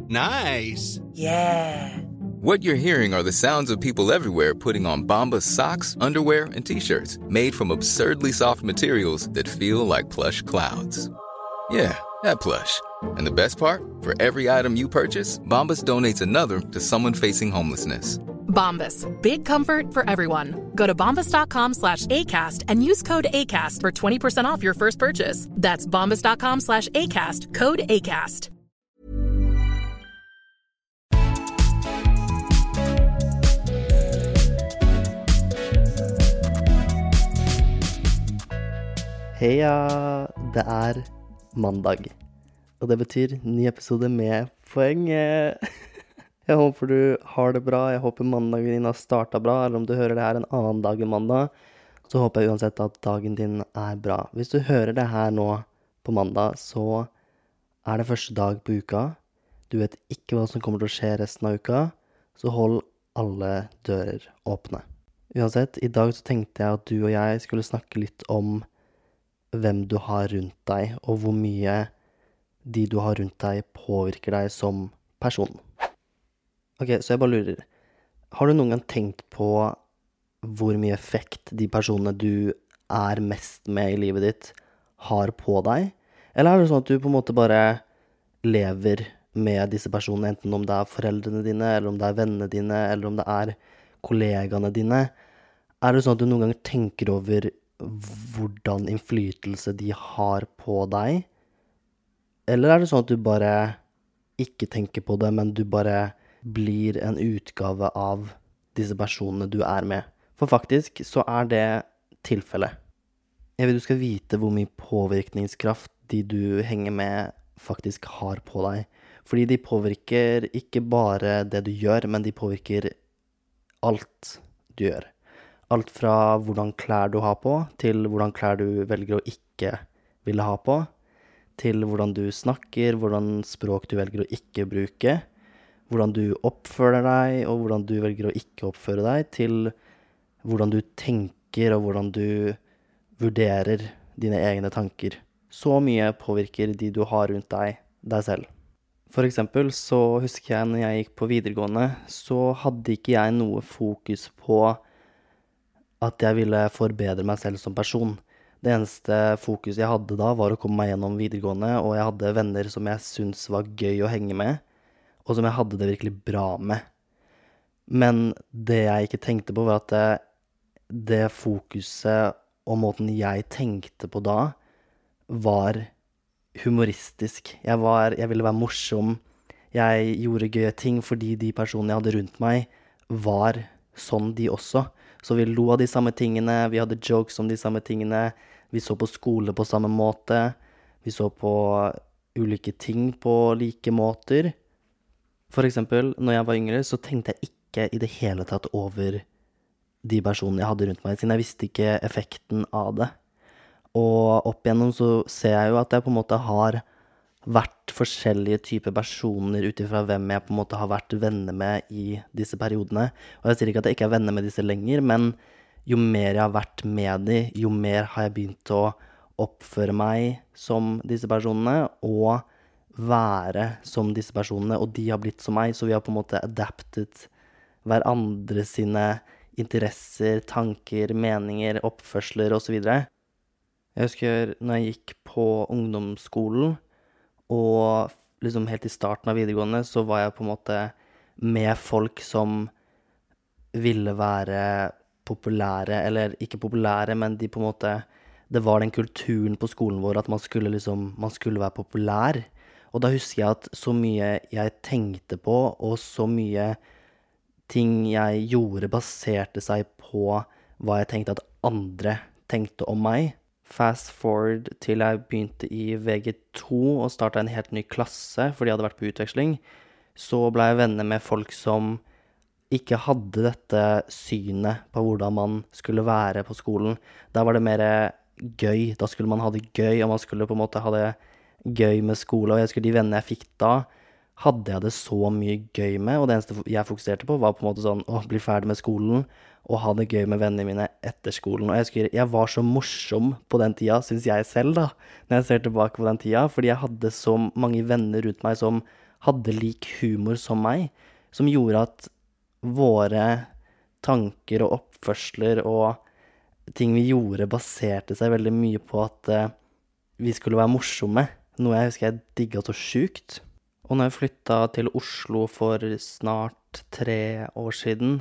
Nice. Yeah. What you're hearing are the sounds of people everywhere putting on Bombas socks, underwear, and T-shirts made from absurdly soft materials that feel like plush clouds. Yeah, that plush. And the best part? For every item you purchase, Bombas donates another to someone facing homelessness. Bombas. Big comfort for everyone. Go to bombas.com/ACAST and use code ACAST for 20% off your first purchase. That's bombas.com/ACAST. Code ACAST. Heia, det mandag, og det betyr ny episode med poeng. Jeg håper du har det bra, jeg håper mandagen din har startet bra, eller om du hører det her en annen dag enn mandag, så håper jeg uansett at dagen din bra. Hvis du hører det her nå på mandag, så det første dag på uka. Du vet ikke hva som kommer til å skje resten av uka, så hold alle dører åpne. Uansett, i dag så tenkte jeg at du og jeg skulle snakke litt om hvem du har rundt deg, og hvor mye de du har rundt deg påvirker deg som person. Ok, så jeg bare lurer. Har du noen gang tenkt på hvor mye effekt de personene du mest med i livet ditt har på deg? Eller det sånn at du på en måte bare lever med disse personene, enten om det foreldrene dine, eller om det vennene dine, eller om det kollegaene dine? Det sånn at du noen gang tenker over hvordan innflytelse de har på deg? Eller det sånn at du bare ikke tenker på det, men du bare blir en utgave av disse personene du med? For faktisk så det tilfellet. Jeg vil du skal vite hvor mye påvirkningskraft de du henger med faktisk har på deg. Fordi de påvirker ikke bare det du gjør, men de påvirker alt du gjør. Alt fra hvordan klær du har på, til hvordan klær du velger å ikke ville ha på, til hvordan du snakker, hvordan språk du velger å ikke bruke, hvordan du oppfører deg, og hvordan du velger å ikke oppføre deg, til hvordan du tenker, og hvordan du vurderer dine egne tanker. Så mye påvirker de du har rundt deg selv. For eksempel så husker jeg når jeg gikk på videregående, så hadde ikke jeg noe fokus på at jeg ville forbedre meg selv som person. Det eneste fokus jeg hadde da var å komme meg gjennom videregående, og jeg hadde venner som jeg syntes var gøy å henge med, og som jeg hadde det virkelig bra med. Men det jeg ikke tenkte på var at det fokuset og måten jeg tenkte på da var humoristisk. Jeg ville være morsom. Jeg gjorde gøye ting fordi de personene jeg hadde rundt meg var sånn de også. Så vi lo av de samme tingene, vi hadde jokes om de samme tingene, vi så på skole på samme måte, vi så på ulike ting på like måter. For eksempel, når jeg var yngre, så tenkte jeg ikke i det hele tatt over de personene jeg hadde rundt meg, siden jeg visste ikke effekten av det. Og opp igjennom så ser jeg jo at jeg på en måte har vært forskjellige typer personer utifra hvem jeg på en måte har vært venner med i disse periodene. Og jeg sier ikke at jeg ikke venner med disse lenger, men jo mer jeg har vært med dem, jo mer har jeg begynt å oppføre meg som disse personene, og være som disse personene, og de har blitt som meg, så vi har på en måte adaptet hverandre sine interesser, tanker, meninger, oppførsler og så videre. Jeg husker når jeg gikk på ungdomsskolen, og liksom helt i starten av videregående, så var jeg på en måte med folk som ville være populære, eller ikke populære, men de på en måte, det var den kulturen på skolen vår at man skulle være populær. Og da husker jeg at så mye jeg tenkte på, og så mye ting jeg gjorde baserte seg på hva jeg tenkte at andre tenkte om meg. Fast forward til jeg begynte i VG2 og startet en helt ny klasse fordi jeg hadde vært på utveksling, så ble jeg venner med folk som ikke hadde dette synet på hvordan man skulle være på skolen. Da var det mer gøy, da skulle man ha det gøy, og man skulle på en måte ha det gøy med skole, og jeg husker de vennene jeg fikk da, hadde jeg det så mye gøy med, og det eneste jeg fokuserte på var på en måte sånn, å bli ferdig med skolen, og ha det gøy med vennene mine etter skolen. Og jeg husker, jeg var så morsom på den tida, synes jeg selv da, når jeg ser tilbake på den tida, fordi jeg hadde så mange venner rundt meg som hadde lik humor som meg, som gjorde at våre tanker og oppførsler og ting vi gjorde baserte seg veldig mye på at vi skulle være morsomme, noe jeg husker jeg digget så sjukt. Og når jeg flyttet til Oslo for snart 3 år siden,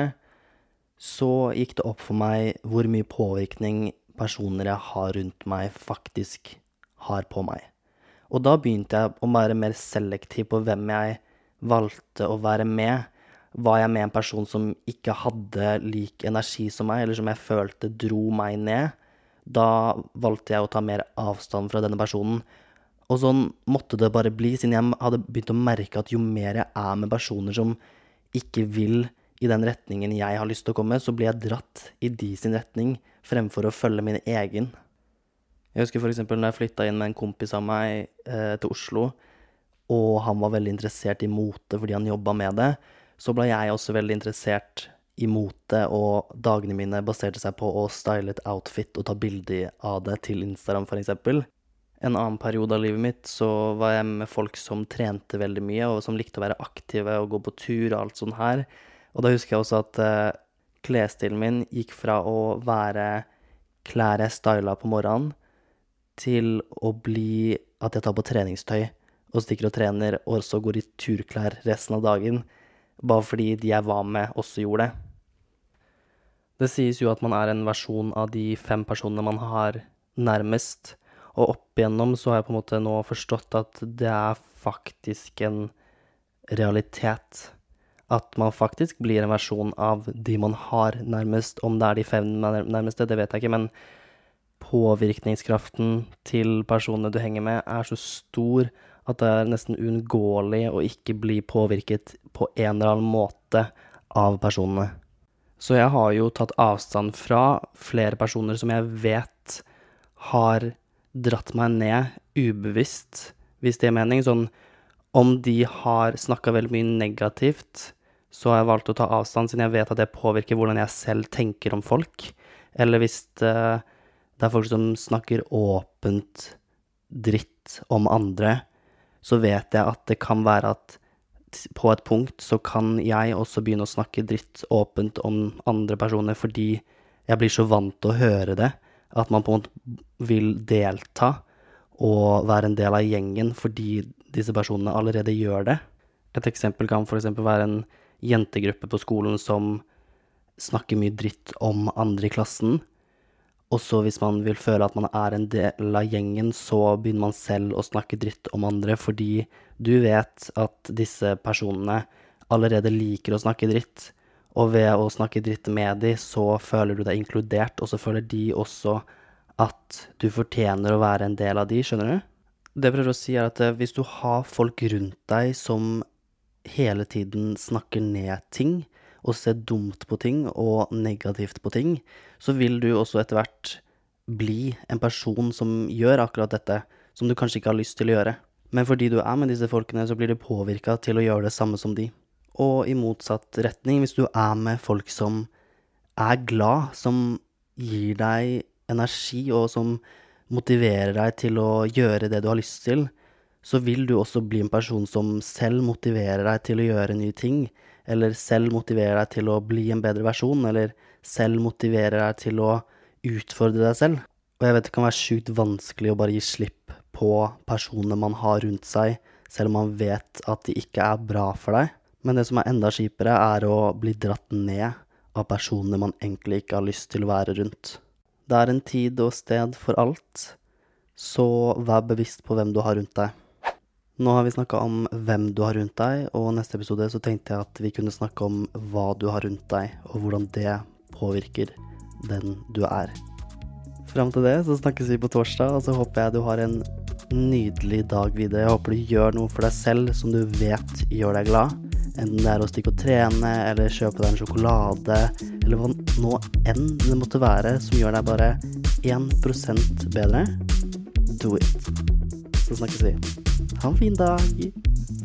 så gikk det opp for meg hvor mye påvirkning personer jeg har rundt meg faktisk har på meg. Og da begynte jeg å være mer selektiv på hvem jeg valgte å være med. Var jeg med en person som ikke hadde lik energi som meg, eller som jeg følte dro meg ned, da valgte jeg å ta mer avstand fra denne personen. Og sånn måtte det bare bli, siden jeg hadde begynt å merke at jo mer jeg er med personer som ikke vil i den retningen jeg har lyst til å komme, så blir jeg dratt i de sin retning, fremfor å følge min egen. Jeg husker for eksempel når jeg flyttet inn med en kompis av meg til Oslo, og han var veldig interessert i mote fordi han jobbet med det, så ble jeg også veldig interessert i mote, og dagene mine baserte seg på å style et outfit og ta bilder av det til Instagram for eksempel. En annen periode av livet mitt så var jeg med folk som trente veldig mye, og som likte å være aktive og gå på tur og alt sånt her. Og da husker jeg også at klesstilen min gikk fra å være klær jeg stylet på morgenen, til å bli at jeg tar på treningstøy og stikker og trener, og så går i turklær resten av dagen, bare fordi de jeg var med også gjorde det. Det sies jo at man er en versjon av de 5 personene man har nærmest, og opp igjennom så har jeg på en måte nå forstått at det er faktisk en realitet. At man faktisk blir en versjon av de man har nærmest. Om det er de 5 nærmeste, det vet jeg ikke, men påvirkningskraften til personene du henger med er så stor at det er nesten uunngåelig å ikke bli påvirket på en eller annen måte av personene. Så jeg har jo tatt avstand fra flere personer som jeg vet har dratt meg ned ubevisst, hvis det er mening. Sånn, om de har snakket veldig mye negativt, så har jeg valgt å ta avstand, siden jeg vet at det påvirker hvordan jeg selv tenker om folk. Eller hvis det er folk som snakker åpent dritt om andre, så vet jeg at det kan være at på et punkt så kan jeg også begynne å snakke dritt åpent om andre personer, fordi jeg blir så vant til å høre det, at man på en måte vil delta og være en del av gjengen fordi disse personene allerede gjør det. Et eksempel kan for eksempel være en jentegruppe på skolen som snakker mye dritt om andre i klassen, og så hvis man vil føle at man er en del av gjengen, så begynner man selv å snakke dritt om andre, fordi du vet at disse personene allerede liker å snakke dritt, og ved å snakke dritt med de, så føler du deg inkludert, og så føler de også at du fortjener å være en del av de, skjønner du? Det jeg prøver å si er at hvis du har folk rundt deg som hele tiden snakker ned ting, og ser dumt på ting og negativt på ting, så vil du også etter hvert bli en person som gjør akkurat dette, som du kanskje ikke har lyst til å gjøre. Men fordi du er med disse folkene, så blir du påvirket til å gjøre det samme som de. Og i motsatt retning, hvis du er med folk som er glad, som gir deg energi, og som motiverer deg til å gjøre det du har lyst til, så vil du også bli en person som selv motiverer deg til å gjøre nye ting, eller selv motiverer deg til å bli en bedre versjon, eller selv motiverer deg til å utfordre deg selv. Og jeg vet det kan være sjukt vanskelig å bare gi slipp på personene man har rundt seg, selv om man vet at de ikke er bra for deg. Men det som er enda kjipere er å bli dratt ned av personene man egentlig ikke har lyst til å være rundt. Det er en tid og sted for alt, så vær bevisst på hvem du har rundt deg. Nå har vi snakket om hvem du har rundt deg, og neste episode så tenkte jeg at vi kunne snakke om hva du har rundt deg, og hvordan det påvirker den du er. Frem til det så snakkes vi på torsdag, og så håper jeg du har en nydelig dag videre. Jeg håper du gjør noe for deg selv som du vet gjør deg glad. Enten det er å stikke og trene, eller kjøpe deg en sjokolade, eller hva nå enn det måtte være som gjør deg bare 1% bedre. Do it. Så snakkes vi. Ha en fin dag.